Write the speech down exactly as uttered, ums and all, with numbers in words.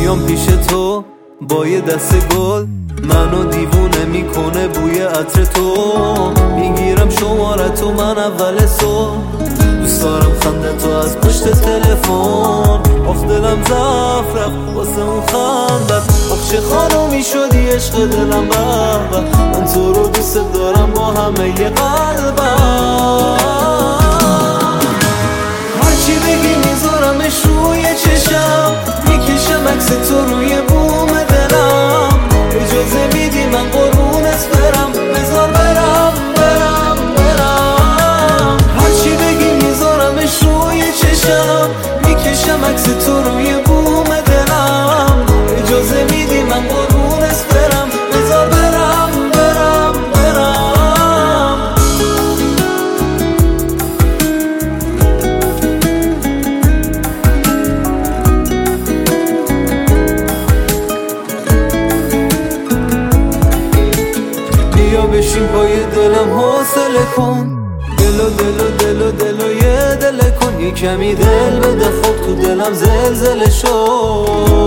میام پیش تو با یه دست گل، منو دیوونه میکنه بوی عطر تو. میگیرم شماره تو من اول صبح، دوست دارم خنده تو از پشت تلفن. آخ دلم ضعف رفت واسه اون خندت، آخ چه خانومی شدی عشق دلم بابا. من تو رو دوست دارم با همه ی قلبم، هرچی بگی میذارمش روی چشم، میکشم عکس تو روی بوم دلم. اجازه میدی من قربونت برم، بذار برم برم برم. هرچی بگی میذارمش روی چشم، میکشم عکس تو روی بوم دلم. اجازه میدی من قربونت برم، بذار برم برم برم. بیا بشین پای دلم حوصله کن، دلو دلو دلو دلو یه دل کن. یه کمی دل بده خب تو دلم زلزله شد.